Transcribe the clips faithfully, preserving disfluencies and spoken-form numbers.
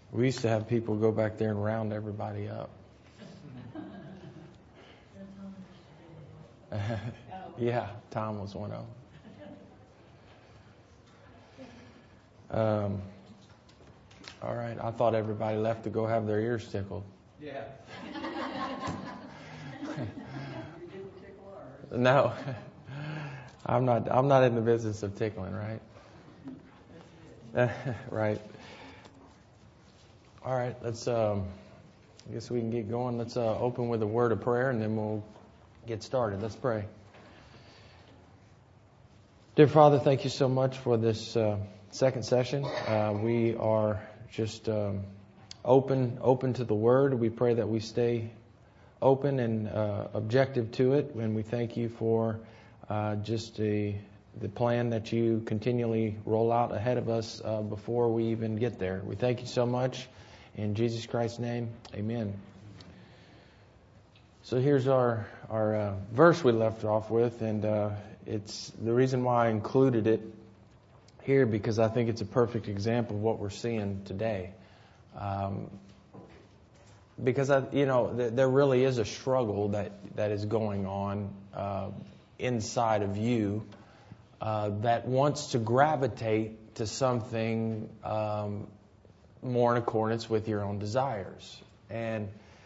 We used to have people go back there and round everybody up. Yeah, Tom was one of them. Um, all right, I thought everybody left to go have their ears tickled. Yeah. No, I'm not. I'm not in the business of tickling, right? Right. All right. Let's. Um, I guess we can get going. Let's uh, open with a word of prayer, and then we'll get started. Let's pray. Dear Father, thank you so much for this uh, second session. Uh, we are just um, open, open to the Word. We pray that we stay open and uh, objective to it. And we thank you for uh, just the the plan that you continually roll out ahead of us uh, before we even get there. We thank you so much. In Jesus Christ's name, amen. So here's our our uh, verse we left off with, and uh, it's the reason why I included it here, because I think it's a perfect example of what we're seeing today. Um, because I, you know, th- there really is a struggle that that is going on uh, inside of you uh, that wants to gravitate to something um, more in accordance with your own desires. And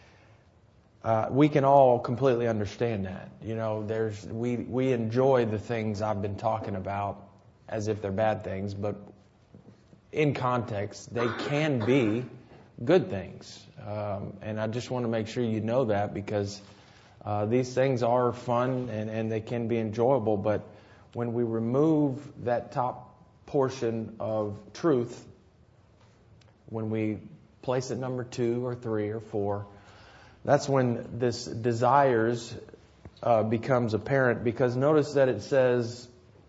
uh, we can all completely understand that. You know, there's we we enjoy the things I've been talking about as if they're bad things, but in context, they can be good things. Um, and I just want to make sure you know that, because uh, these things are fun and, and they can be enjoyable. But when we remove that top portion of truth, when we place it number two or three or four, that's when this desires uh, becomes apparent. Because notice that it says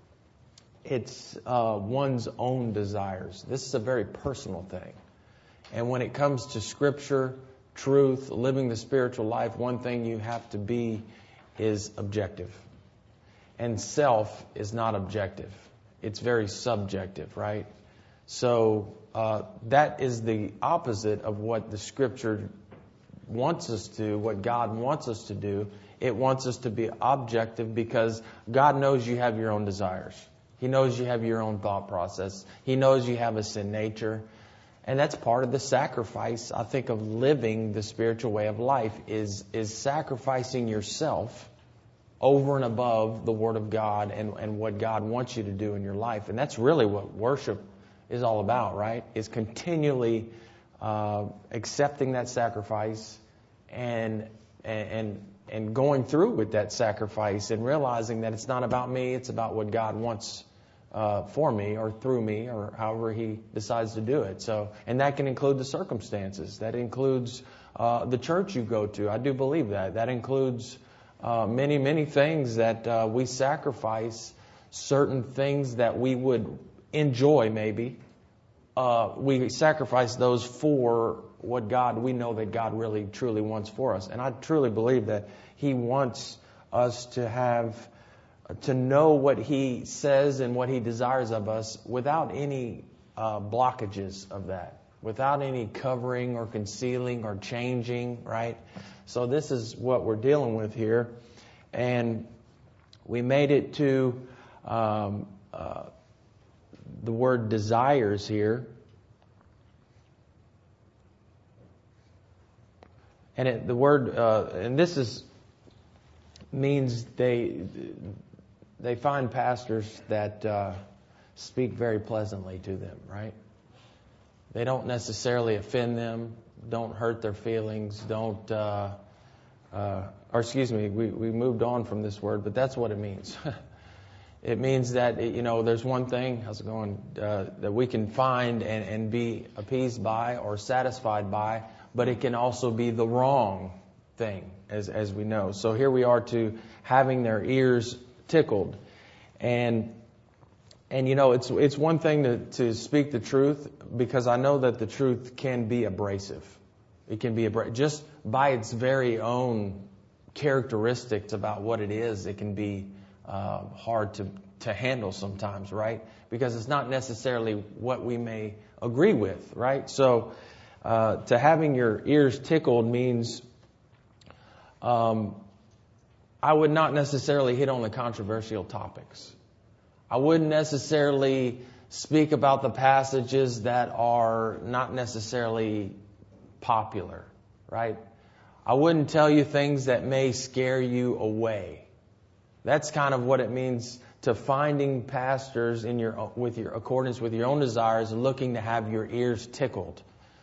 it's uh, one's own desires. This is a very personal thing. And when it comes to Scripture, truth, living the spiritual life, one thing you have to be is objective. And self is not objective. It's very subjective, right? So uh, that is the opposite of what the Scripture wants us to, what God wants us to do. It wants us to be objective, because God knows you have your own desires. He knows you have your own thought process. He knows you have a sin nature. And that's part of the sacrifice, I think, of living the spiritual way of life, is, is sacrificing yourself over and above the Word of God and, and what God wants you to do in your life. And that's really what worship is all about, right? Is continually uh, accepting that sacrifice and and and going through with that sacrifice and realizing that it's not about me, it's about what God wants uh, for me or through me, or however He decides to do it. So, and that can include the circumstances. That includes uh, the church you go to. I do believe that. That includes uh, many, many things that uh, we sacrifice, certain things that we would enjoy maybe. Uh, we sacrifice those for what God, we know that God really, truly wants for us. And I truly believe that He wants us to have, to know what He says and what He desires of us without any uh, blockages of that, without any covering or concealing or changing, right? So this is what we're dealing with here. And we made it to um, uh, the word desires here. And it, the word, uh, and this is means they they find pastors that uh, speak very pleasantly to them, right? They don't necessarily offend them, don't hurt their feelings, don't, uh, uh, or excuse me, we, we moved on from this word, but that's what it means. It means that, you know, there's one thing, how's it going, uh, that we can find and, and be appeased by or satisfied by, but it can also be the wrong thing, as as we know. So here we are to having their ears tickled. And, and you know, it's it's one thing to, to speak the truth, because I know that the truth can be abrasive. It can be abrasive. Just by its very own characteristics about what it is, it can be uh, hard to, to handle sometimes, right? Because it's not necessarily what we may agree with, right? So Uh, to having your ears tickled means um, I would not necessarily hit on the controversial topics. I wouldn't necessarily speak about the passages that are not necessarily popular, right? I wouldn't tell you things that may scare you away. That's kind of what it means to finding pastors in your with your accordance with your own desires, looking to have your ears tickled.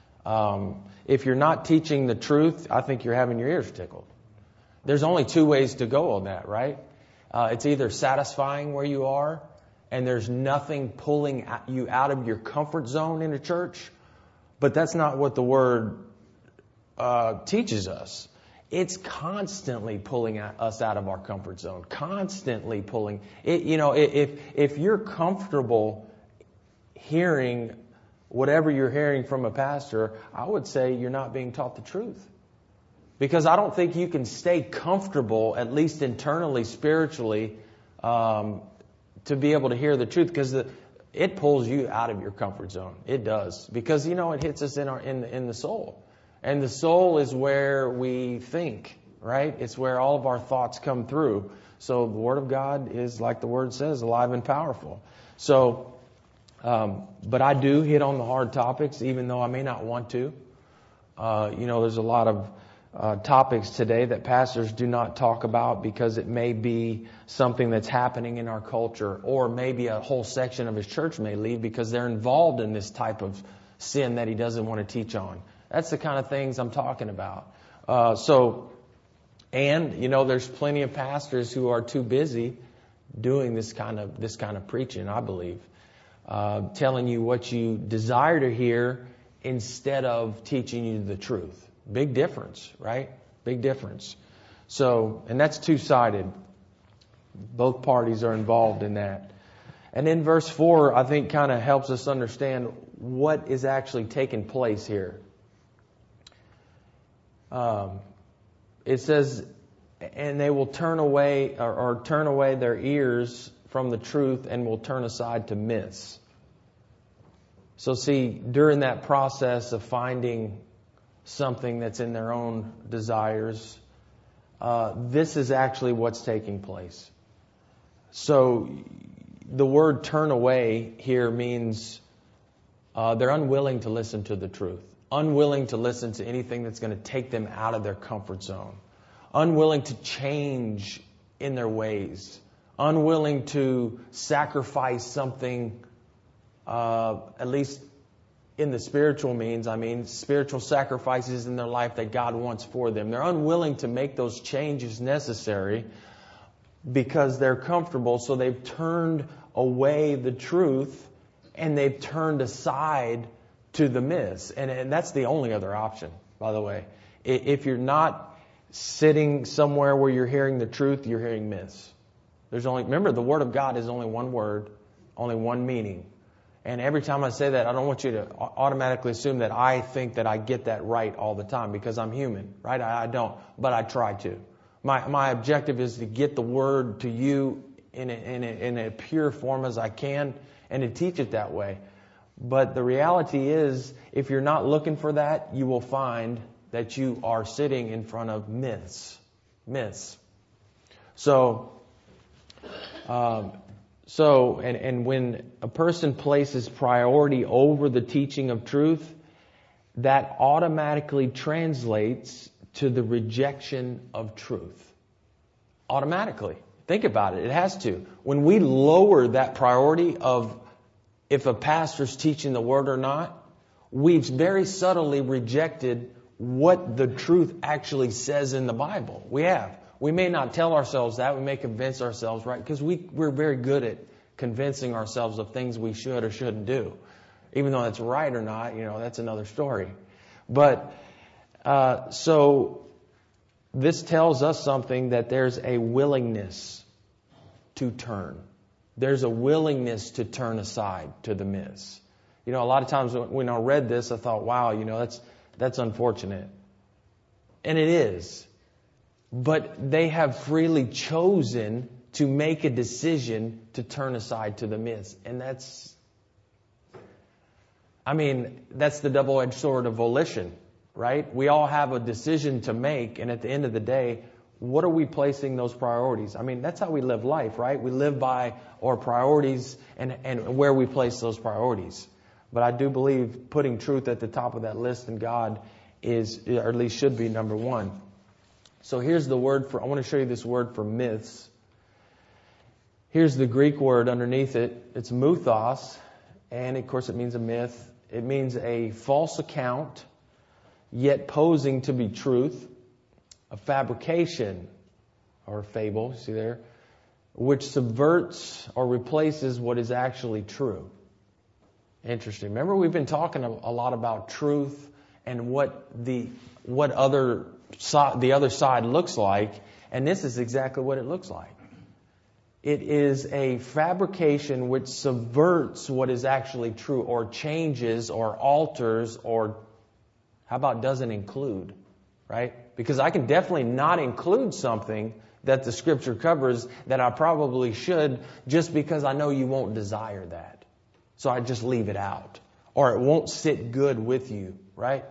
Um, if you're not teaching the truth, I think you're having your ears tickled. There's only two ways to go on that, right? Uh, it's either satisfying where you are, and there's nothing pulling you out of your comfort zone in a church, but that's not what the Word uh, teaches us. It's constantly pulling us out of our comfort zone, constantly pulling. It, you know, if if you're comfortable hearing whatever you're hearing from a pastor, I would say you're not being taught the truth. Because I don't think you can stay comfortable, at least internally, spiritually, um, to be able to hear the truth. Because the, it pulls you out of your comfort zone. It does. Because, you know, it hits us in our in in the soul. And the soul is where we think, right? It's where all of our thoughts come through. So the Word of God is, like the Word says, alive and powerful. So, um, but I do hit on the hard topics, even though I may not want to. Uh, you know, there's a lot of uh, topics today that pastors do not talk about because it may be something that's happening in our culture, or maybe a whole section of his church may leave because they're involved in this type of sin that he doesn't want to teach on. That's the kind of things I'm talking about. Uh, so, and, you know, there's plenty of pastors who are too busy doing this kind of this kind of preaching, I believe. Uh, telling you what you desire to hear instead of teaching you the truth. Big difference, right? Big difference. So, and that's two-sided. Both parties are involved in that. And in verse four, I think kind of helps us understand what is actually taking place here. Um, it says, and they will turn away or, or turn away their ears from the truth and will turn aside to myths. So see, during that process of finding something that's in their own desires, uh, this is actually what's taking place. So the word turn away here means uh, they're unwilling to listen to the truth. Unwilling to listen to anything that's going to take them out of their comfort zone. Unwilling to change in their ways. Unwilling to sacrifice something, uh, at least in the spiritual means, I mean, spiritual sacrifices in their life that God wants for them. They're unwilling to make those changes necessary because they're comfortable, so they've turned away the truth and they've turned aside to the myths. And, and that's the only other option, by the way. If you're not sitting somewhere where you're hearing the truth, you're hearing myths. There's only, remember, the Word of God is only one word, only one meaning. And every time I say that, I don't want you to automatically assume that I think that I get that right all the time, because I'm human, right? I, I don't, but I try to. My my objective is to get the Word to you in a, in a, in a pure form as I can, and to teach it that way. But the reality is, if you're not looking for that, you will find that you are sitting in front of myths. Myths. So, um, so, and, and when a person places priority over the teaching of truth, that automatically translates to the rejection of truth. Automatically. Think about it. It has to. When we lower that priority of if a pastor's teaching the Word or not, we've very subtly rejected what the truth actually says in the Bible. We have. We may not tell ourselves that. We may convince ourselves, right? Because we, we're very good at convincing ourselves of things we should or shouldn't do. Even though that's right or not, you know, that's another story. But, uh, so this tells us something, that there's a willingness to turn. There's a willingness to turn aside to the myths. You know, a lot of times when I read this, I thought, wow, you know, that's that's unfortunate. And it is. But they have freely chosen to make a decision to turn aside to the myths. And that's, I mean, that's the double-edged sword of volition, right? We all have a decision to make, and at the end of the day, what are we placing those priorities? I mean, that's how we live life, right? We live by our priorities and, and where we place those priorities. But I do believe putting truth at the top of that list in God is, or at least should be, number one. So here's the word for, I want to show you this word for myths. Here's the Greek word underneath it. It's muthos, and of course it means a myth. It means a false account, yet posing to be truth, a fabrication or a fable, see there, which subverts or replaces what is actually true. Interesting. Remember, we've been talking a, a lot about truth and what the what other si- the other side looks like, and this is exactly what it looks like. It is a fabrication which subverts what is actually true, or changes, or alters, or how about doesn't include, right? Because I can definitely not include something that the Scripture covers that I probably should, just because I know you won't desire that. So I just leave it out. Or it won't sit good with you, right?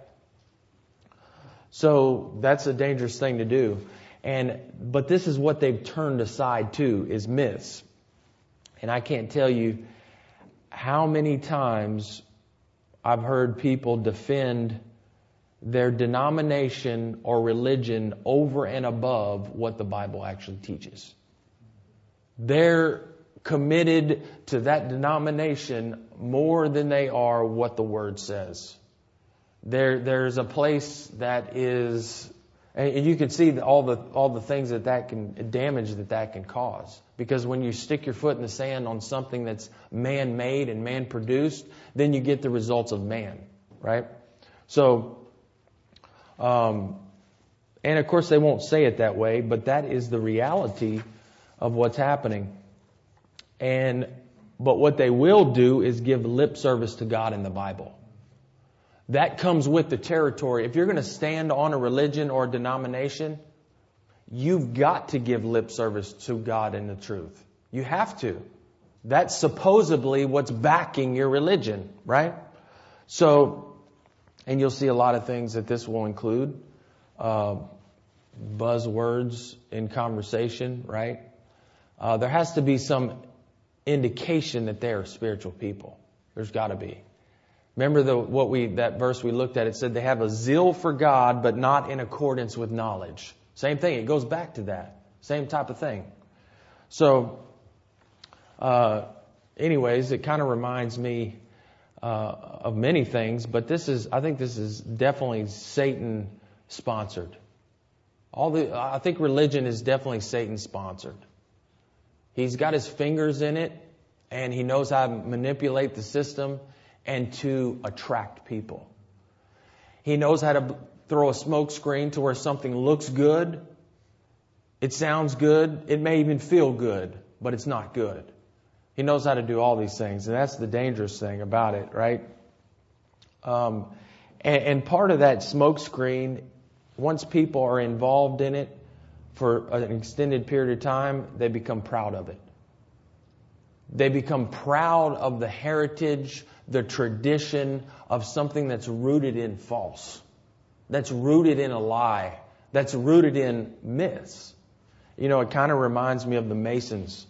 So that's a dangerous thing to do. And but this is what they've turned aside to, is myths. And I can't tell you how many times I've heard people defend their denomination or religion over and above what the Bible actually teaches. They're committed to that denomination more than they are what the Word says. There, there's a place that is, and you can see all the all the things that that can damage that that can cause. Because when you stick your foot in the sand on something that's man-made and man-produced, then you get the results of man, right? So, um, and of course they won't say it that way, but that is the reality of what's happening. And but what they will do is give lip service to God in the Bible. That comes with the territory. If you're going to stand on a religion or a denomination, you've got to give lip service to God and the truth. You have to. That's supposedly what's backing your religion, right? So, and you'll see a lot of things that this will include. Uh, buzzwords in conversation, right? Uh, there has to be some indication that they are spiritual people. There's got to be. Remember the what we that verse we looked at? It said they have a zeal for God, but not in accordance with knowledge. Same thing. It goes back to that. Same type of thing. So, uh, anyways, it kind of reminds me uh, of many things, but this is I think this is definitely Satan sponsored. All the I think religion is definitely Satan sponsored. He's got his fingers in it, and he knows how to manipulate the system and to attract people. He knows how to throw a smoke screen to where something looks good, it sounds good, it may even feel good, but it's not good. He knows how to do all these things, and that's the dangerous thing about it, right? Um, and, and part of that smoke screen, once people are involved in it, for an extended period of time, they become proud of it. They become proud of the heritage, the tradition of something that's rooted in false, that's rooted in a lie, that's rooted in myths. You know, it kind of reminds me of the Masons.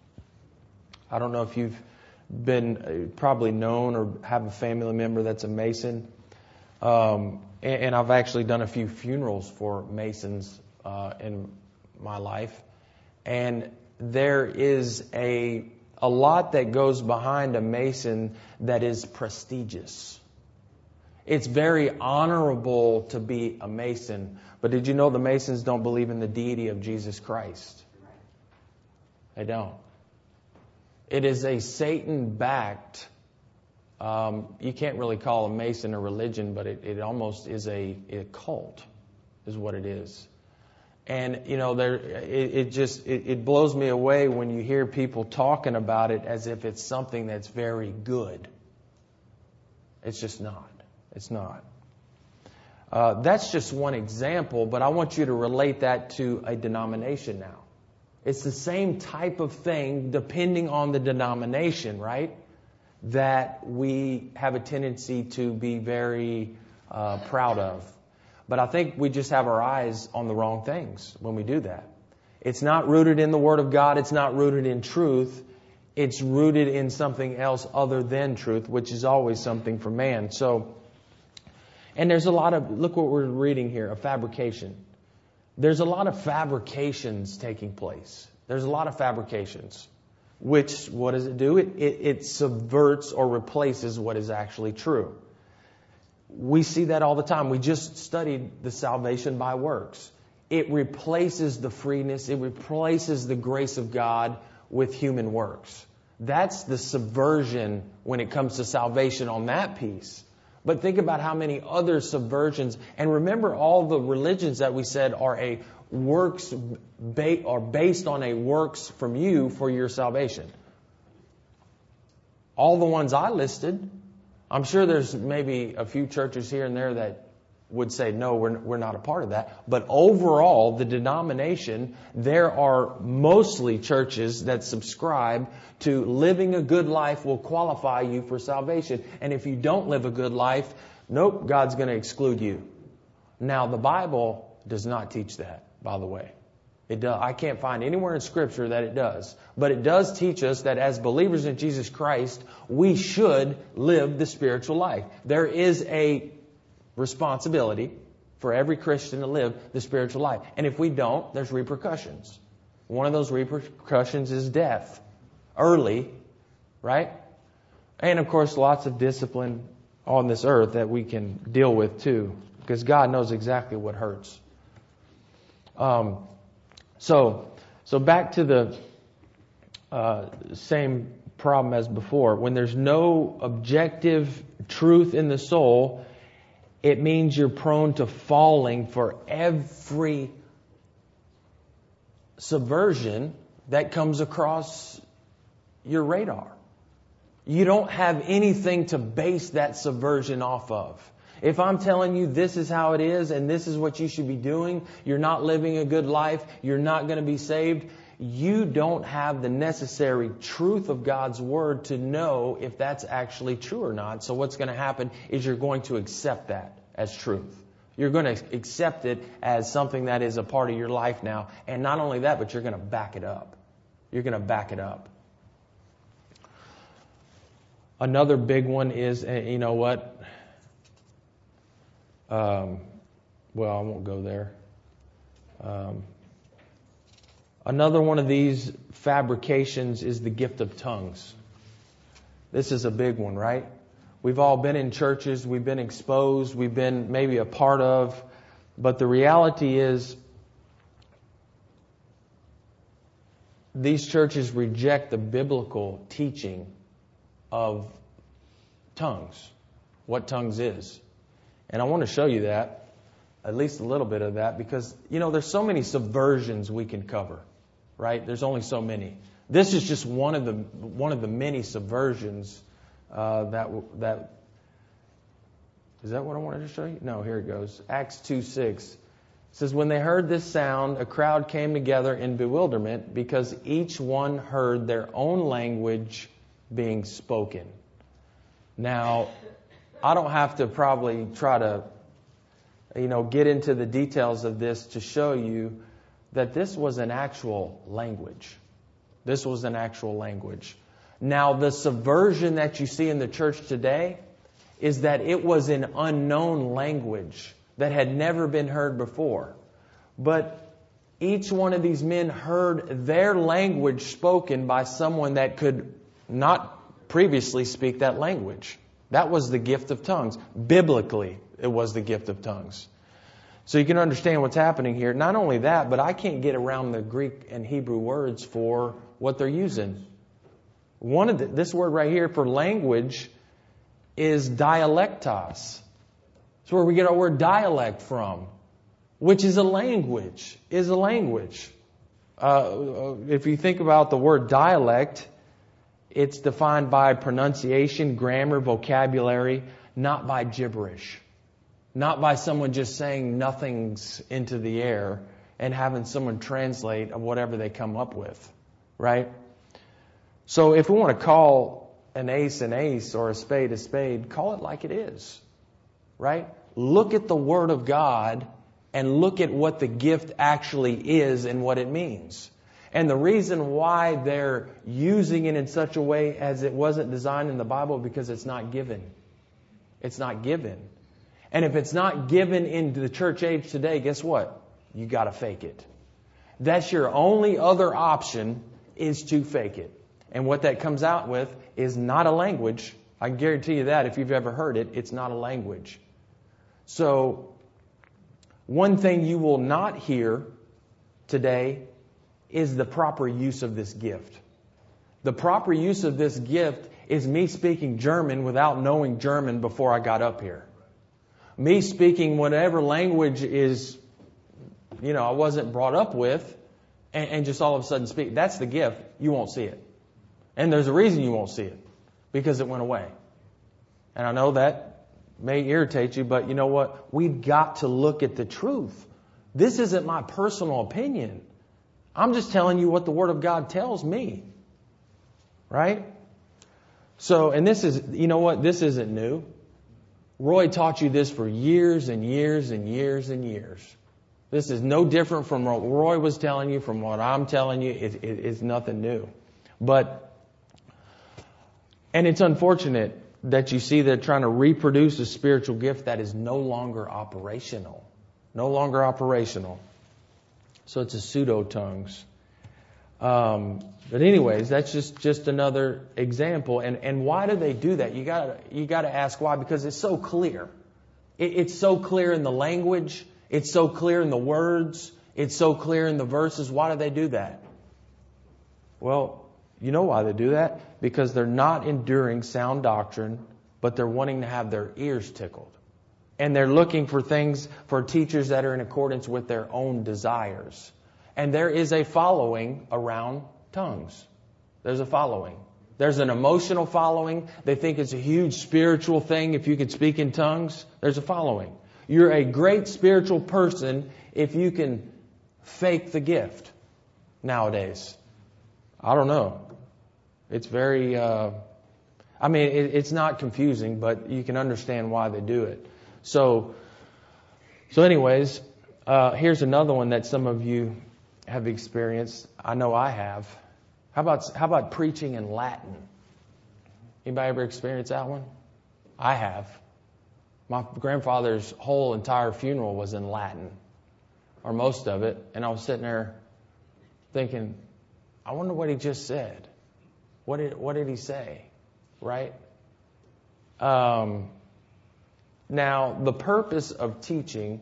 I don't know if you've been probably known or have a family member that's a Mason. Um, and, and I've actually done a few funerals for Masons uh, in my life. And there is a a lot that goes behind a Mason that is prestigious. It's very honorable to be a Mason. But did you know the Masons don't believe in the deity of Jesus Christ? They don't. It is a Satan-backed, um, you can't really call a Mason a religion, but it, it almost is a, a cult, is what it is. And, you know, there it, it just it, it blows me away when you hear people talking about it as if it's something that's very good. It's just not. It's not. Uh, that's just one example, but I want you to relate that to a denomination now. It's the same type of thing depending on the denomination, right? that we have a tendency to be very uh, proud of. But I think we just have our eyes on the wrong things when we do that. It's not rooted in the Word of God. It's not rooted in truth. It's rooted in something else other than truth, which is always something for man. So, and there's a lot of, look what we're reading here, a fabrication. There's a lot of fabrications taking place. There's a lot of fabrications. Which, what does it do? It, it, it subverts or replaces what is actually true. We see that all the time. We just studied the salvation by works. It replaces the freeness. It replaces the grace of God with human works. That's the subversion when it comes to salvation on that piece. But think about how many other subversions. And remember, all the religions that we said are a works ba- are based on a works from you for your salvation. All the ones I listed. I'm sure there's maybe a few churches here and there that would say, no, we're, we're not a part of that. But overall, the denomination, there are mostly churches that subscribe to living a good life will qualify you for salvation. And if you don't live a good life, nope, God's going to exclude you. Now, the Bible does not teach that, by the way. It does. I can't find anywhere in Scripture that it does. But it does teach us that as believers in Jesus Christ, we should live the spiritual life. There is a responsibility for every Christian to live the spiritual life. And if we don't, there's repercussions. One of those repercussions is death. Early, right? And of course, lots of discipline on this earth that we can deal with too. Because God knows exactly what hurts. Um, so, so back to the uh, same problem as before. When there's no objective truth in the soul, it means you're prone to falling for every subversion that comes across your radar. You don't have anything to base that subversion off of. If I'm telling you this is how it is and this is what you should be doing, you're not living a good life, you're not going to be saved, you don't have the necessary truth of God's Word to know if that's actually true or not. So what's going to happen is you're going to accept that as truth. You're going to accept it as something that is a part of your life now. And not only that, but you're going to back it up. You're going to back it up. Another big one is, you know what? Um, well, I won't go there. Um, another one of these fabrications is the gift of tongues. This is a big one, right? We've all been in churches, we've been exposed, we've been maybe a part of, but the reality is these churches reject the biblical teaching of tongues, what tongues is. And I want to show you that, at least a little bit of that, because, you know, there's so many subversions we can cover, right? There's only so many. This is just one of the one of the many subversions uh, that that is that what I wanted to show you? No, here it goes. Acts two six. It says, when they heard this sound, a crowd came together in bewilderment because each one heard their own language being spoken. Now, I don't have to probably try to, you know, get into the details of this to show you that this was an actual language. This was an actual language. Now, the subversion that you see in the church today is that it was an unknown language that had never been heard before. But each one of these men heard their language spoken by someone that could not previously speak that language. That was the gift of tongues. Biblically, it was the gift of tongues. So you can understand what's happening here. Not only that, but I can't get around the Greek and Hebrew words for what they're using. One of the, this word right here for language is dialectos. It's where we get our word dialect from, which is a language, is a language. Uh, if you think about the word dialect, it's defined by pronunciation, grammar, vocabulary, not by gibberish. Not by someone just saying nothings into the air and having someone translate whatever they come up with. Right? So if we want to call an ace an ace or a spade a spade. Call it like it is, right? Look at the Word of God and look at what the gift actually is and what it means. And the reason why they're using it in such a way as it wasn't designed in the Bible, because it's not given. It's not given. And if it's not given in the church age today, guess what? You got to fake it. That's your only other option, is to fake it. And what that comes out with is not a language. I can guarantee you that if you've ever heard it, it's not a language. So, one thing you will not hear today is the proper use of this gift. The proper use of this gift is me speaking German without knowing German before I got up here. Me speaking whatever language is, you know, I wasn't brought up with, and, and just all of a sudden speak. That's the gift. You won't see it. And there's a reason you won't see it. Because it went away. And I know that may irritate you, but you know what? We've got to look at the truth. This isn't my personal opinion. I'm just telling you what the Word of God tells me. Right? So, and this is, you know what? This isn't new. Roy taught you this for years and years and years and years. This is no different from what Roy was telling you, from what I'm telling you. It, it, it's nothing new. But, and it's unfortunate that you see they're trying to reproduce a spiritual gift that is no longer operational. No longer operational. So it's a pseudo-tongues. Um, but anyways, that's just, just another example. And, and why do they do that? You gotta, you gotta ask why, because it's so clear. It, it's so clear in the language. It's so clear in the words. It's so clear in the verses. Why do they do that? Well, you know why they do that? Because they're not enduring sound doctrine, but they're wanting to have their ears tickled. And they're looking for things, for teachers that are in accordance with their own desires. And there is a following around tongues. There's a following. There's an emotional following. They think it's a huge spiritual thing if you can speak in tongues. There's a following. You're a great spiritual person if you can fake the gift nowadays. I don't know. It's very, uh, I mean, it, it's not confusing, but you can understand why they do it. So, so anyways, uh, here's another one that some of you have experienced. I know I have. How about, how about preaching in Latin? Anybody ever experienced that one? I have. My grandfather's whole entire funeral was in Latin, or most of it. And I was sitting there thinking, I wonder what he just said. What did, what did he say? Right? Um, now, the purpose of teaching,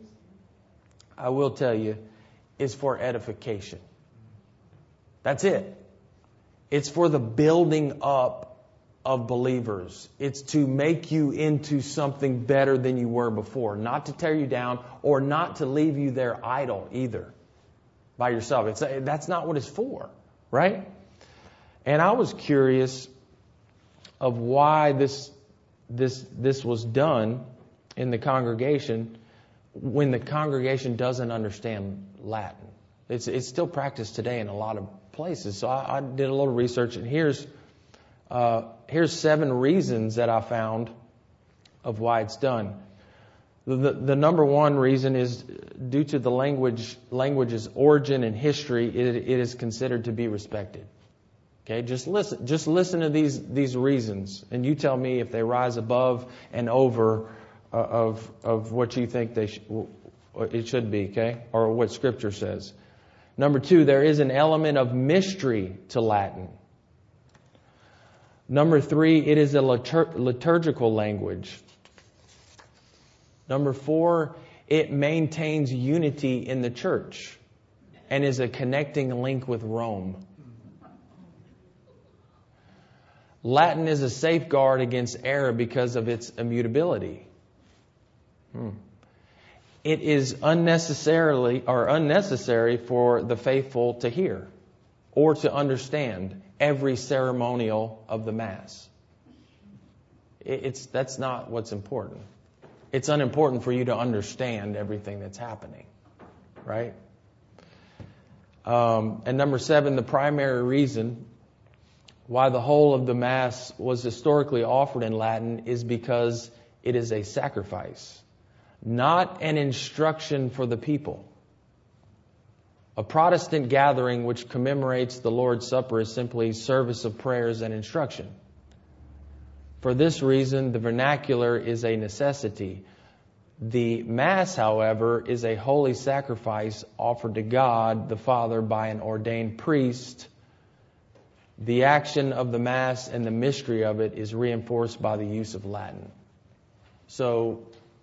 I will tell you, is for edification. That's it. It's for the building up of believers. It's to make you into something better than you were before. Not to tear you down or not to leave you there idle either by yourself. It's, that's not what it's for, right? And I was curious of why this this this was done in the congregation when the congregation doesn't understand Latin. It's it's still practiced today in a lot of places. So I, I did a little research, and here's uh, here's seven reasons that I found of why it's done. The, the, the number one reason is due to the language language's origin and history. It, it is considered to be respected. Okay, just listen. Just listen to these these reasons, and you tell me if they rise above and over uh, of of what you think they sh- it should be. Okay, or what Scripture says. Number two, there is an element of mystery to Latin. Number three, it is a litur- liturgical language. Number four, it maintains unity in the church and is a connecting link with Rome. Latin is a safeguard against error because of its immutability. Hmm. It is unnecessarily or unnecessary for the faithful to hear or to understand every ceremonial of the Mass. It's that's not what's important. It's unimportant for you to understand everything that's happening, right? Um, and number seven, the primary reason why the whole of the Mass was historically offered in Latin is because it is a sacrifice, not an instruction for the people. A Protestant gathering which commemorates the Lord's Supper is simply service of prayers and instruction. For this reason, the vernacular is a necessity. The Mass, however, is a holy sacrifice offered to God the Father by an ordained priest. The action of the Mass and the mystery of it is reinforced by the use of Latin. So,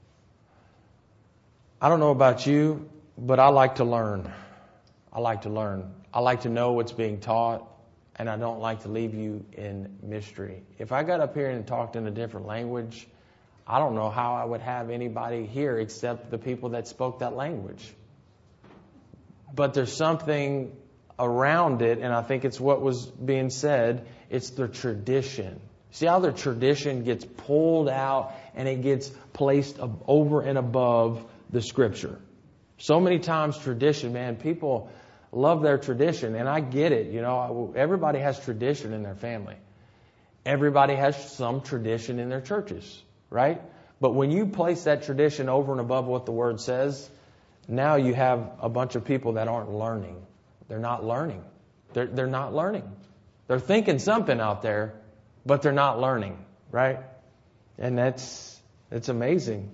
I don't know about you, but I like to learn. I like to learn. I like to know what's being taught, and I don't like to leave you in mystery. If I got up here and talked in a different language, I don't know how I would have anybody here except the people that spoke that language. But there's something around it, and I think it's what was being said. It's the tradition. See how the tradition gets pulled out and it gets placed over and above the Scripture. So many times tradition, man, people love their tradition, and I get it. You know, everybody has tradition in their family. Everybody has some tradition in their churches, right? But when you place that tradition over and above what the Word says, now you have a bunch of people that aren't learning. They're not learning. They're, they're not learning. They're thinking something out there, but they're not learning, right? And that's, it's amazing.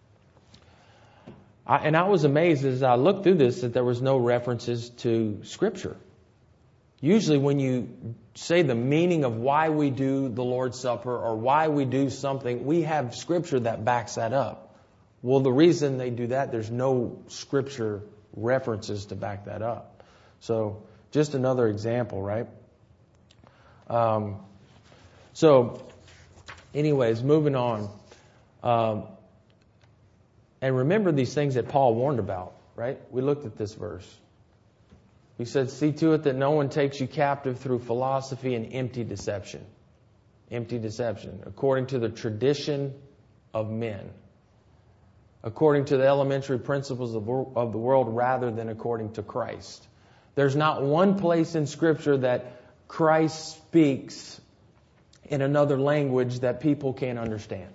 I, and I was amazed as I looked through this that there was no references to Scripture. Usually when you say the meaning of why we do the Lord's Supper or why we do something, we have Scripture that backs that up. Well, the reason they do that, there's no Scripture references to back that up. So just another example, right? Um, so anyways, moving on. Um, and remember these things that Paul warned about, right? We looked at this verse. He said, see to it that no one takes you captive through philosophy and empty deception. Empty deception. According to the tradition of men. According to the elementary principles of, of the world rather than according to Christ. There's not one place in Scripture that Christ speaks in another language that people can't understand.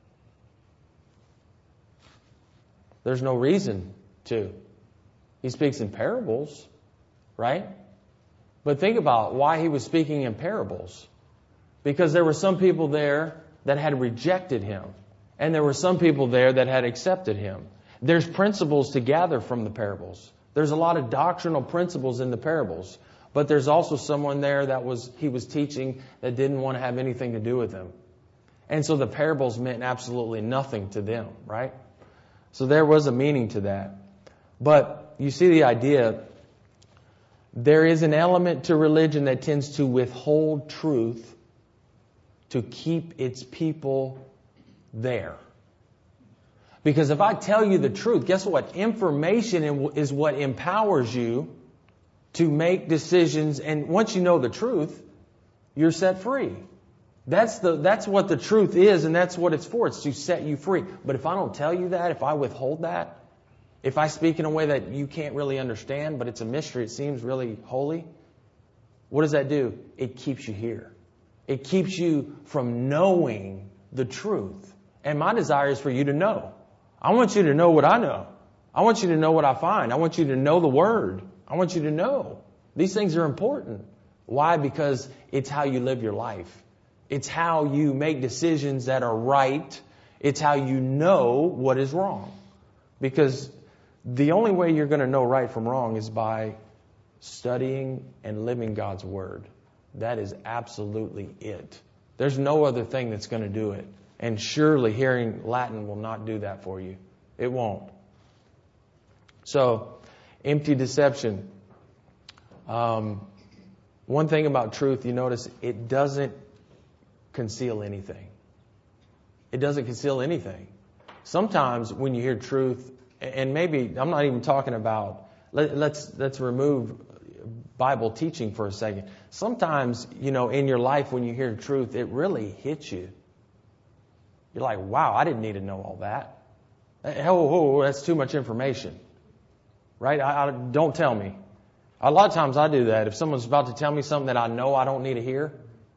There's no reason to. He speaks in parables, right? But think about why he was speaking in parables. Because there were some people there that had rejected him. And there were some people there that had accepted him. There's principles to gather from the parables. There's a lot of doctrinal principles in the parables. But there's also someone there that was he was teaching that didn't want to have anything to do with him. And so the parables meant absolutely nothing to them, right? So there was a meaning to that. But you see the idea. There is an element to religion that tends to withhold truth to keep its people there. Because if I tell you the truth, guess what? Information is what empowers you to make decisions. And once you know the truth, you're set free. That's the that's what the truth is, and that's what it's for. It's to set you free. But if I don't tell you that, if I withhold that, if I speak in a way that you can't really understand, but it's a mystery, it seems really holy, what does that do? It keeps you here. It keeps you from knowing the truth. And my desire is for you to know. I want you to know what I know. I want you to know what I find. I want you to know the Word. I want you to know. These things are important. Why? Because it's how you live your life. It's how you make decisions that are right. It's how you know what is wrong. Because the only way you're going to know right from wrong is by studying and living God's Word. That is absolutely it. There's no other thing that's going to do it. And surely hearing Latin will not do that for you. It won't. So, empty deception. Um, one thing about truth, you notice, it doesn't conceal anything. It doesn't conceal anything. Sometimes when you hear truth, and maybe I'm not even talking about, let, let's let's remove Bible teaching for a second. Sometimes, you know, in your life when you hear truth, it really hits you. You're like, wow, I didn't need to know all that. Oh, oh, that's too much information. Right? I, I, don't tell me. A lot of times I do that. If someone's about to tell me something that I know I don't need to hear,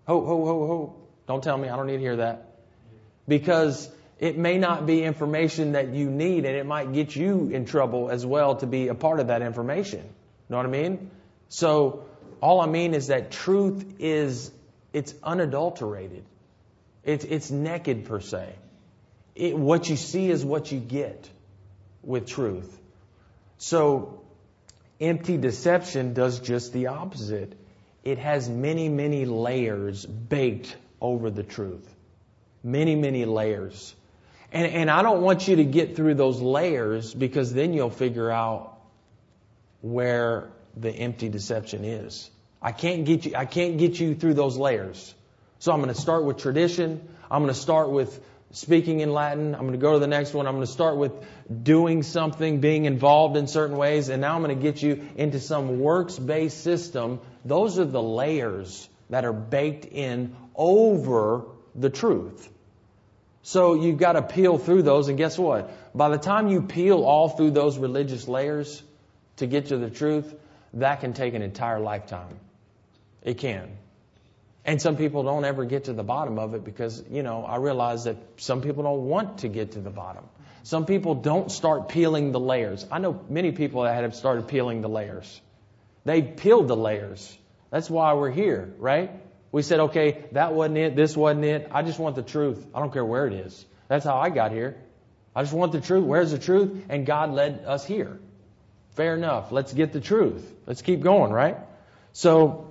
Ho, ho, ho, ho. Don't tell me. I don't need to hear that. Because it may not be information that you need, and it might get you in trouble as well to be a part of that information. Know what I mean? So all I mean is that truth is, it's unadulterated. It's, it's naked per se. It, what you see is what you get with truth. So empty deception does just the opposite. It has many, many layers baked over the truth. Many, many layers. And, and I don't want you to get through those layers, because then you'll figure out where the empty deception is. I can't get you, I can't get you through those layers. So I'm going to start with tradition. I'm going to start with speaking in Latin. I'm going to go to the next one. I'm going to start with doing something, being involved in certain ways. And now I'm going to get you into some works-based system. Those are the layers that are baked in over the truth. So you've got to peel through those. And guess what? By the time you peel all through those religious layers to get to the truth, that can take an entire lifetime. It can. And some people don't ever get to the bottom of it because, you know, I realize that some people don't want to get to the bottom. Some people don't start peeling the layers. I know many people that have started peeling the layers. They peeled the layers. That's why we're here, right? We said, okay, that wasn't it, this wasn't it. I just want the truth. I don't care where it is. That's how I got here. I just want the truth. Where's the truth? And God led us here. Fair enough. Let's get the truth. Let's keep going, right? So,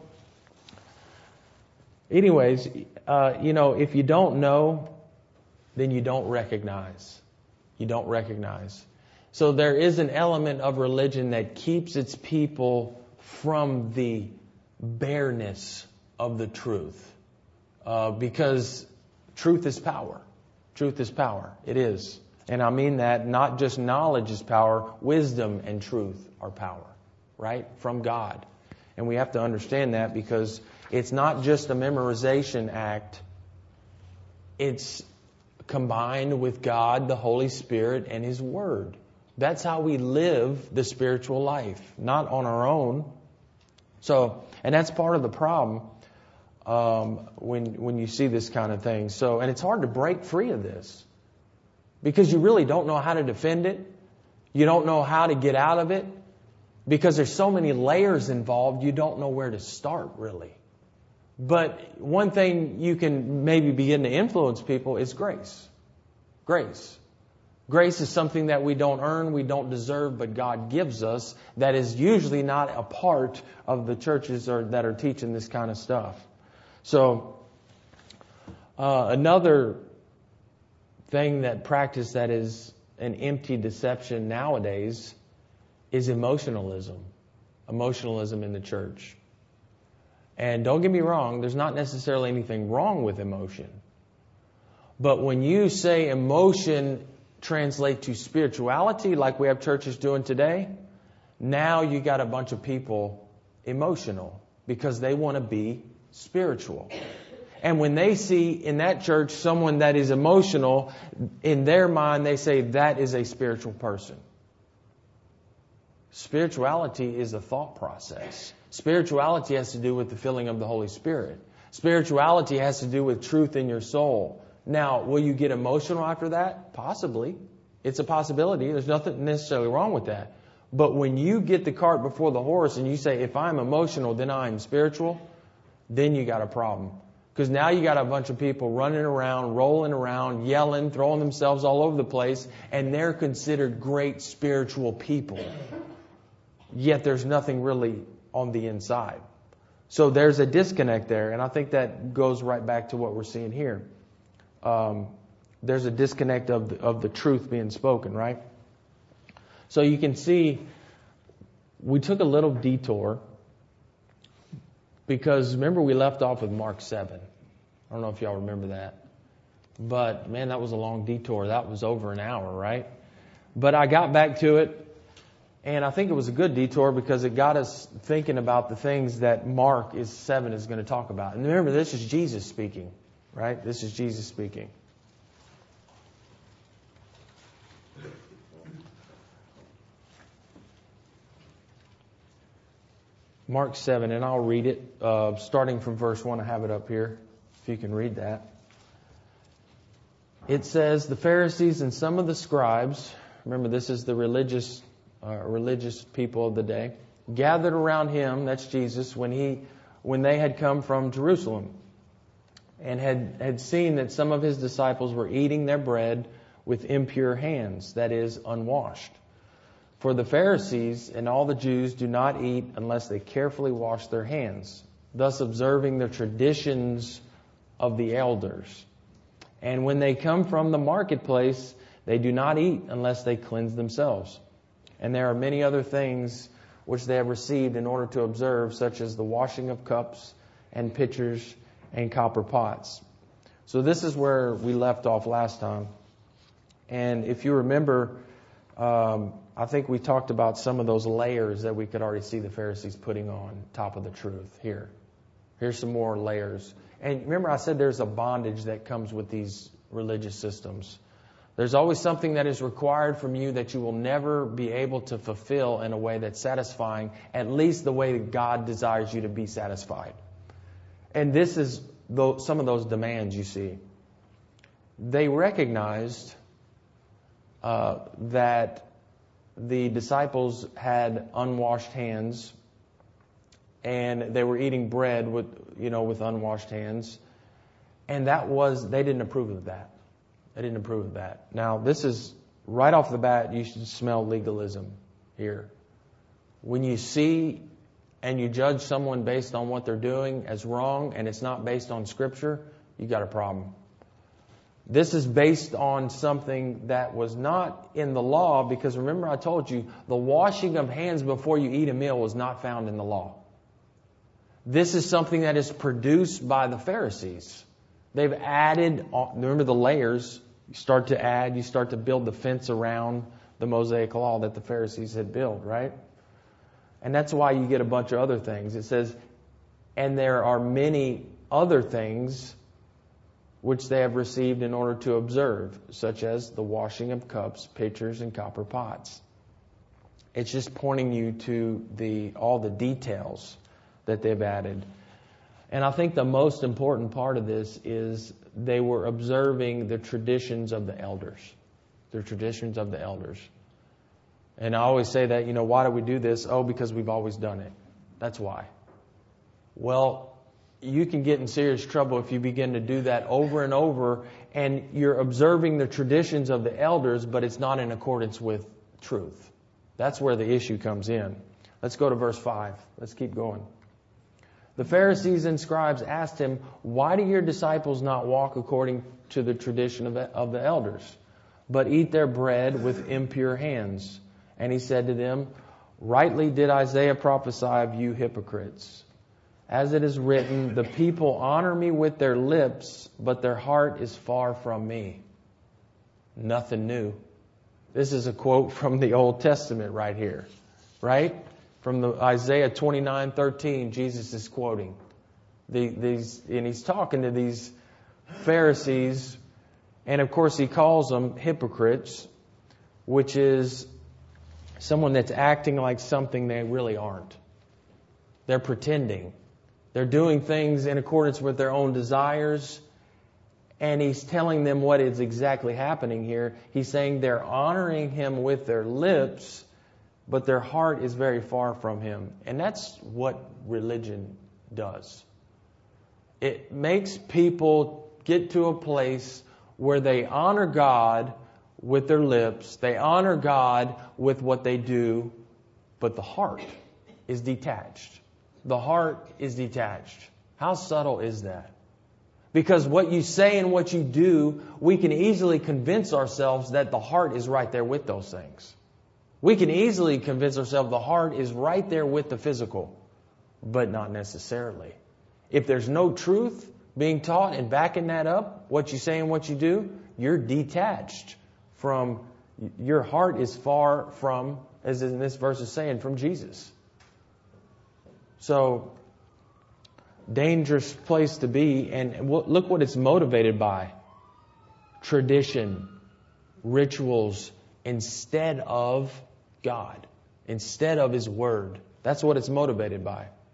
anyways, uh, you know, if you don't know, then you don't recognize. You don't recognize. So there is an element of religion that keeps its people from the bareness of the truth. Uh, because truth is power. Truth is power. It is. And I mean that not just knowledge is power, wisdom and truth are power, right? From God. And we have to understand that, because it's not just a memorization act. It's combined with God, the Holy Spirit, and His Word. That's how we live the spiritual life, not on our own. So, and that's part of the problem um, when when you see this kind of thing. So, and it's hard to break free of this, because you really don't know how to defend it. You don't know how to get out of it, because there's so many layers involved. You don't know where to start, really. But one thing you can maybe begin to influence people is grace. Grace. Grace is something that we don't earn, we don't deserve, but God gives us, that is usually not a part of the churches or that are teaching this kind of stuff. So, uh, another thing that practice that is an empty deception nowadays is emotionalism. Emotionalism in the church. And don't get me wrong, there's not necessarily anything wrong with emotion. But when you say emotion translate to spirituality, like we have churches doing today, now you got a bunch of people emotional because they want to be spiritual. And when they see in that church someone that is emotional, in their mind they say that is a spiritual person. Spirituality is a thought process. Spirituality has to do with the filling of the Holy Spirit. Spirituality has to do with truth in your soul. Now, will you get emotional after that? Possibly. It's a possibility. There's nothing necessarily wrong with that. But when you get the cart before the horse and you say, if I'm emotional, then I'm spiritual, then you got a problem. Because now you got a bunch of people running around, rolling around, yelling, throwing themselves all over the place, and they're considered great spiritual people. Yet there's nothing really on the inside. So there's a disconnect there, and I think that goes right back to what we're seeing here. Um, there's a disconnect of the, of the truth being spoken, right? So you can see we took a little detour because remember we left off with Mark seven. I don't know if y'all remember that. But man, that was a long detour. That was over an hour, right? But I got back to it, and I think it was a good detour because it got us thinking about the things that Mark is seven is going to talk about. And remember, this is Jesus speaking. Right? This is Jesus speaking. Mark seven, and I'll read it, uh, starting from verse one. I have it up here, if you can read that. It says, the Pharisees and some of the scribes, remember this is the religious uh, religious people of the day, gathered around him, that's Jesus, when he when they had come from Jerusalem, and had, had seen that some of his disciples were eating their bread with impure hands, that is, unwashed. For the Pharisees and all the Jews do not eat unless they carefully wash their hands, thus observing the traditions of the elders. And when they come from the marketplace, they do not eat unless they cleanse themselves. And there are many other things which they have received in order to observe, such as the washing of cups and pitchers and copper pots. So this is where we left off last time. And if you remember, um, I think we talked about some of those layers that we could already see the Pharisees putting on top of the truth here. Here's some more layers. And remember I said there's a bondage that comes with these religious systems. There's always something that is required from you that you will never be able to fulfill in a way that's satisfying, at least the way that God desires you to be satisfied. And this is some of those demands you see. They recognized uh, that the disciples had unwashed hands, and they were eating bread with, you know, with unwashed hands. And that was, they didn't approve of that. They didn't approve of that. Now, this is, right off the bat, you should smell legalism here. When you see and you judge someone based on what they're doing as wrong, and it's not based on Scripture, you got a problem. This is based on something that was not in the law, because remember I told you, the washing of hands before you eat a meal was not found in the law. This is something that is produced by the Pharisees. They've added, remember the layers, you start to add, you start to build the fence around the Mosaic law that the Pharisees had built, right? And that's why you get a bunch of other things. It says, and there are many other things which they have received in order to observe, such as the washing of cups, pitchers, and copper pots. It's just pointing you to the all the details that they've added. And I think the most important part of this is they were observing the traditions of the elders. The traditions of the elders. And I always say that, you know, why do we do this? Oh, because we've always done it. That's why. Well, you can get in serious trouble if you begin to do that over and over, and you're observing the traditions of the elders, but it's not in accordance with truth. That's where the issue comes in. Let's go to verse five. Let's keep going. The Pharisees and scribes asked him, why do your disciples not walk according to the tradition of the, of the elders, but eat their bread with impure hands? And he said to them, rightly did Isaiah prophesy of you hypocrites. As it is written, the people honor me with their lips, but their heart is far from me. Nothing new. This is a quote from the Old Testament right here, right? From the Isaiah twenty-nine thirteen, Jesus is quoting the, these, and he's talking to these Pharisees, and of course he calls them hypocrites, which is someone that's acting like something they really aren't. They're pretending. They're doing things in accordance with their own desires, and he's telling them what is exactly happening here. He's saying they're honoring him with their lips, but their heart is very far from him. And that's what religion does. It makes people get to a place where they honor God with their lips, they honor God with what they do, but the heart is detached. The heart is detached. How subtle is that? Because what you say and what you do, we can easily convince ourselves that the heart is right there with those things. We can easily convince ourselves the heart is right there with the physical, but not necessarily. If there's no truth being taught and backing that up, what you say and what you do, you're detached from, your heart is far from, as in this verse is saying, from Jesus. So, dangerous place to be, and look what it's motivated by. Tradition, rituals, instead of God, instead of His Word. That's what it's motivated by.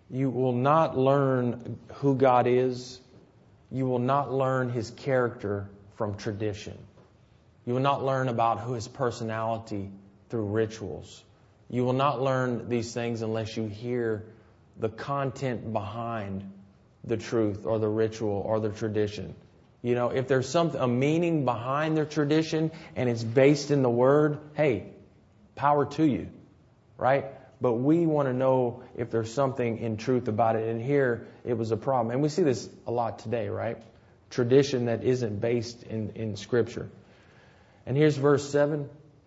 You will not learn who God is. You will not learn His character from tradition. You will not learn about who His personality through rituals. You will not learn these things unless you hear the content behind the truth or the ritual or the tradition. You know, if there's some a meaning behind their tradition and it's based in the Word, hey, power to you, right? But we want to know if there's something in truth about it. And here it was a problem. And we see this a lot today, right? Tradition that isn't based in, in Scripture. And here's verse seven.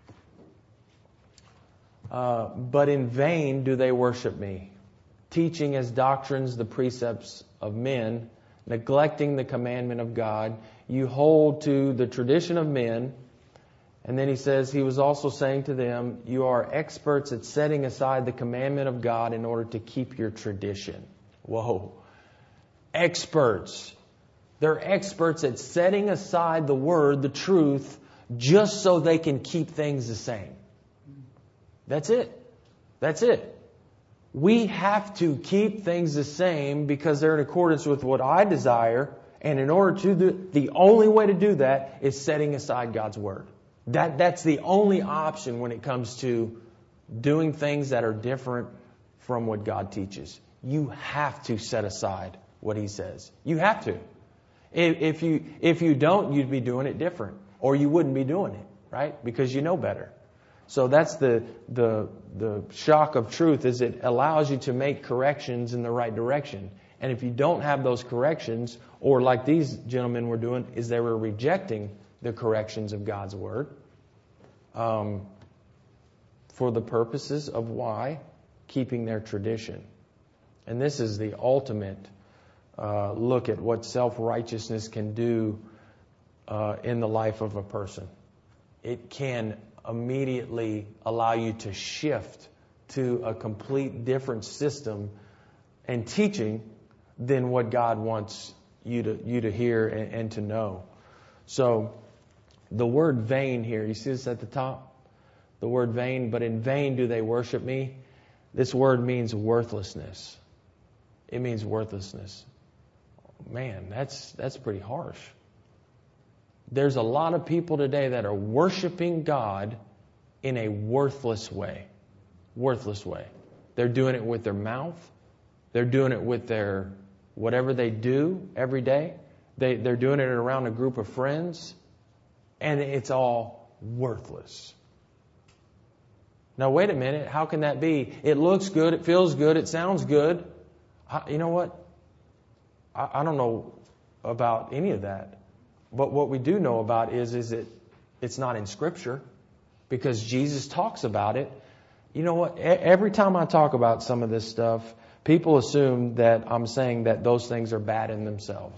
Uh, but in vain do they worship me, teaching as doctrines the precepts of men, neglecting the commandment of God. You hold to the tradition of men. And then he says, he was also saying to them, you are experts at setting aside the commandment of God in order to keep your tradition. Whoa. Experts. They're experts at setting aside the word, the truth, just so they can keep things the same. That's it. That's it. We have to keep things the same because they're in accordance with what I desire. And in order to do, the only way to do that is setting aside God's word. That that's the only option when it comes to doing things that are different from what God teaches. You have to set aside what He says. You have to. If, if you if you don't, you'd be doing it different, or you wouldn't be doing it, right? Because you know better. So that's the the the shock of truth, is it allows you to make corrections in the right direction. And if you don't have those corrections, or like these gentlemen were doing, is they were rejecting the corrections of God's Word um, for the purposes of why? Keeping their tradition. And this is the ultimate uh, look at what self-righteousness can do uh, in the life of a person. It can immediately allow you to shift to a complete different system and teaching than what God wants you to you to hear and, and to know. So the word vain here, you see this at the top? The word vain, but in vain do they worship me. This word means worthlessness. It means worthlessness. Man, that's that's pretty harsh. There's a lot of people today that are worshiping God in a worthless way. Worthless way. They're doing it with their mouth. They're doing it with their whatever they do every day. They, they're doing it around a group of friends. And it's all worthless. Now, wait a minute. How can that be? It looks good. It feels good. It sounds good. I, you know what? I, I don't know about any of that. But what we do know about is, is it it's not in Scripture, because Jesus talks about it. You know what? Every time I talk about some of this stuff, people assume that I'm saying that those things are bad in themselves.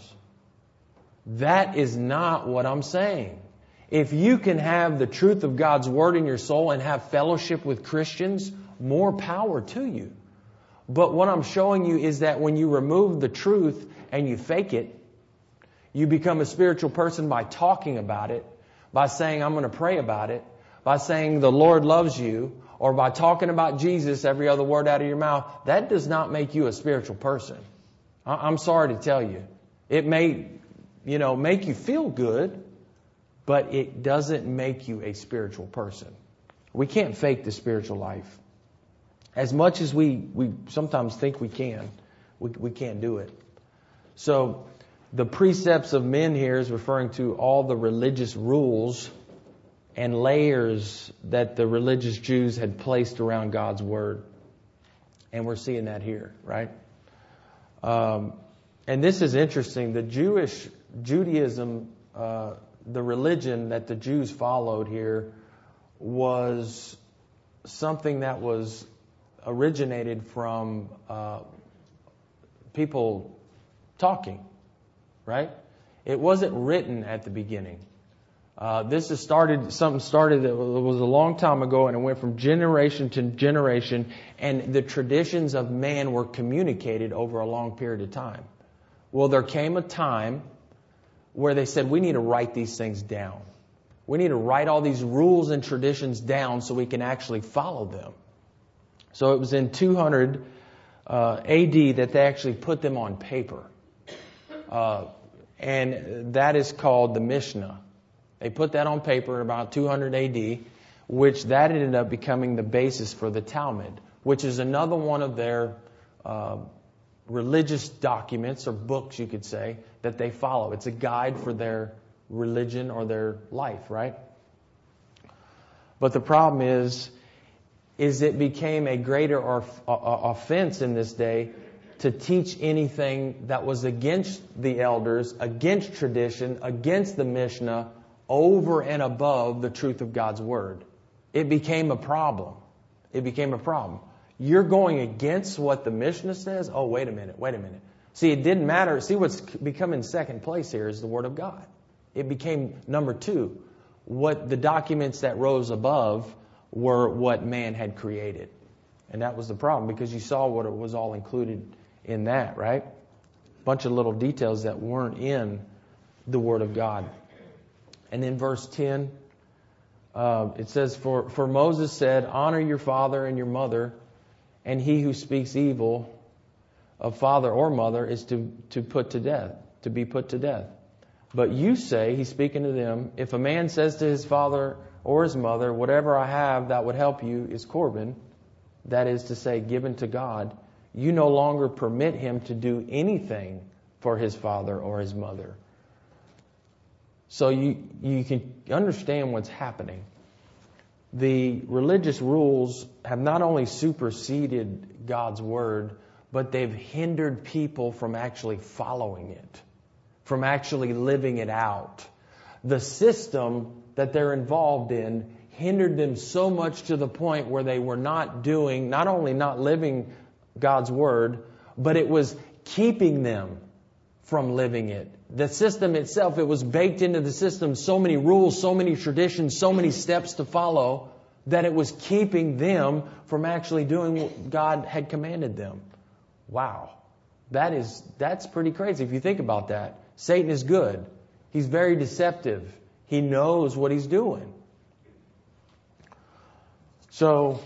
That is not what I'm saying. If you can have the truth of God's Word in your soul and have fellowship with Christians, more power to you. But what I'm showing you is that when you remove the truth and you fake it, you become a spiritual person by talking about it, by saying, I'm going to pray about it, by saying the Lord loves you, or by talking about Jesus every other word out of your mouth. That does not make you a spiritual person. I'm sorry to tell you. It may, you know, make you feel good, but it doesn't make you a spiritual person. We can't fake the spiritual life. As much as we, we sometimes think we can, we, we can't do it. So the precepts of men here is referring to all the religious rules and layers that the religious Jews had placed around God's Word. And we're seeing that here, right? Um, and this is interesting. The Jewish, Judaism, uh, the religion that the Jews followed here was something that was originated from uh, people talking, right? It wasn't written at the beginning. Uh, this is started, something started that was a long time ago, and it went from generation to generation, and the traditions of man were communicated over a long period of time. Well, there came a time where they said, we need to write these things down. We need to write all these rules and traditions down so we can actually follow them. So it was in two hundred uh, A D that they actually put them on paper. Uh, and that is called the Mishnah. They put that on paper in about two hundred A D, which that ended up becoming the basis for the Talmud, which is another one of their uh, religious documents or books, you could say, that they follow. It's a guide for their religion or their life, right? But the problem is, is it became a greater or, uh, offense in this day to teach anything that was against the elders, against tradition, against the Mishnah, over and above the truth of God's Word. It became a problem. It became a problem. You're going against what the Mishnah says? Oh, wait a minute, wait a minute. See, it didn't matter. See, what's becoming second place here is the Word of God. It became number two. What the documents that rose above were what man had created. And that was the problem, because you saw what it was all included in that, right? A bunch of little details that weren't in the Word of God. And in verse ten, uh, it says, for, for Moses said, honor your father and your mother, and he who speaks evil of father or mother is to, to put to death, to be put to death. But you say, he's speaking to them, if a man says to his father or his mother, whatever I have that would help you is Corban, that is to say, given to God, you no longer permit him to do anything for his father or his mother. So you, you can understand what's happening. The religious rules have not only superseded God's Word, but they've hindered people from actually following it, from actually living it out. The system that they're involved in hindered them so much to the point where they were not doing, not only not living God's Word, but it was keeping them from living it. The system itself, it was baked into the system, so many rules, so many traditions, so many steps to follow, that it was keeping them from actually doing what God had commanded them. Wow. That is, that's pretty crazy if you think about that. Satan is good. He's very deceptive. He knows what he's doing. So,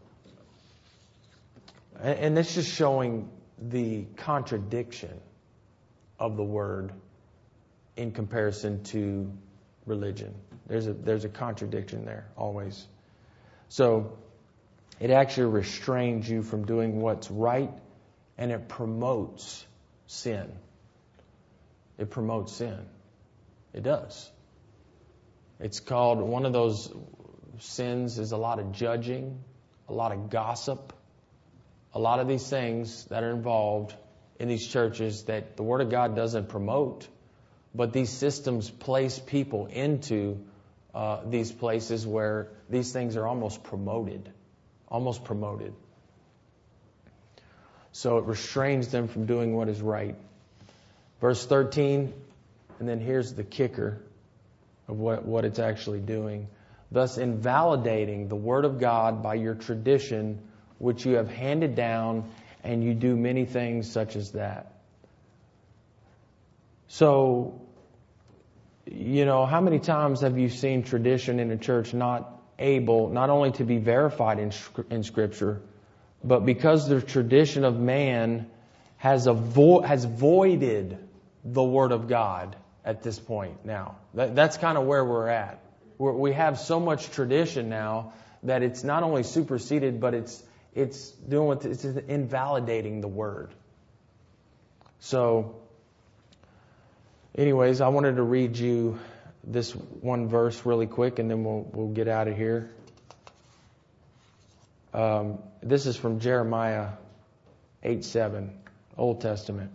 and it's just showing the contradiction of the Word in comparison to religion. There's a there's a contradiction there, always. So, it actually restrains you from doing what's right, and it promotes sin. It promotes sin. It does. It's called, one of those sins is a lot of judging, a lot of gossip, a lot of these things that are involved in these churches that the Word of God doesn't promote, but these systems place people into uh, these places where these things are almost promoted, almost promoted. So it restrains them from doing what is right. Verse thirteen, and then here's the kicker of what, what it's actually doing. Thus invalidating the Word of God by your tradition, which you have handed down, and you do many things such as that. So, you know, how many times have you seen tradition in a church not able, not only to be verified in, in Scripture, but because the tradition of man has avo- has voided the Word of God at this point now. That, that's kind of where we're at. We're, we have so much tradition now that it's not only superseded, but it's it's doing what it's invalidating the Word. So, anyways, I wanted to read you this one verse really quick, and then we'll we'll get out of here. Um, this is from Jeremiah eight seven, Old Testament.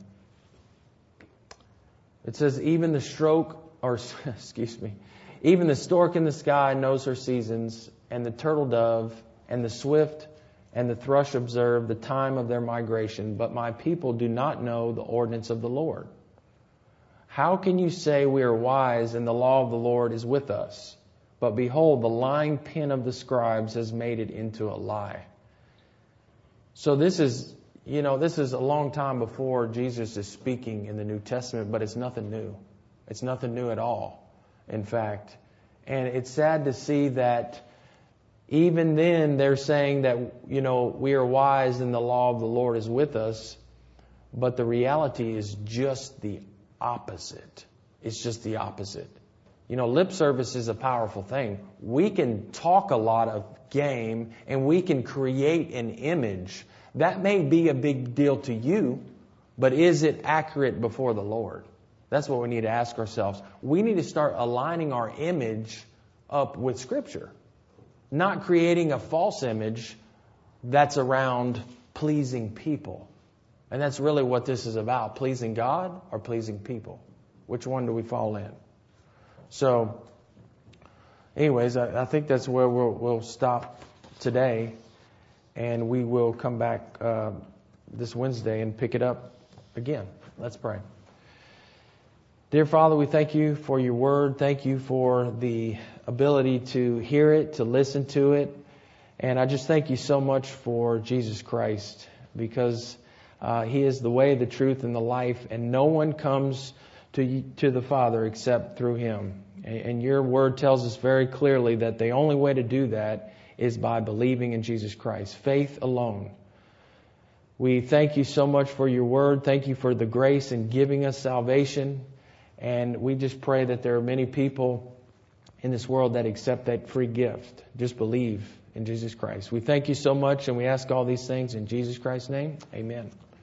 It says, even the stroke, or excuse me, even the stork in the sky knows her seasons, and the turtle dove, and the swift, and the thrush observe the time of their migration, but my people do not know the ordinance of the Lord. How can you say we are wise and the law of the Lord is with us? But behold, the lying pen of the scribes has made it into a lie. So this is, you know, this is a long time before Jesus is speaking in the New Testament, but it's nothing new. It's nothing new at all, in fact. And it's sad to see that Even then, they're saying that, you know, we are wise and the law of the Lord is with us. But the reality is just the opposite. It's just the opposite. You know, lip service is a powerful thing. We can talk a lot of game and we can create an image. That may be a big deal to you, but is it accurate before the Lord? That's what we need to ask ourselves. We need to start aligning our image up with Scripture. Not creating a false image that's around pleasing people. And that's really what this is about. Pleasing God or pleasing people. Which one do we fall in? So, anyways, I, I think that's where we'll, we'll stop today. And we will come back uh, this Wednesday and pick it up again. Let's pray. Dear Father, we thank you for your word. Thank you for the ability to hear it, to listen to it. And I just thank you so much for Jesus Christ, because uh, He is the way, the truth, and the life. And no one comes to to the Father except through Him. And, and your word tells us very clearly that the only way to do that is by believing in Jesus Christ. Faith alone. We thank you so much for your word. Thank you for the grace in giving us salvation. And we just pray that there are many people in this world that accept that free gift. Just believe in Jesus Christ. We thank you so much, and we ask all these things in Jesus Christ's name. Amen.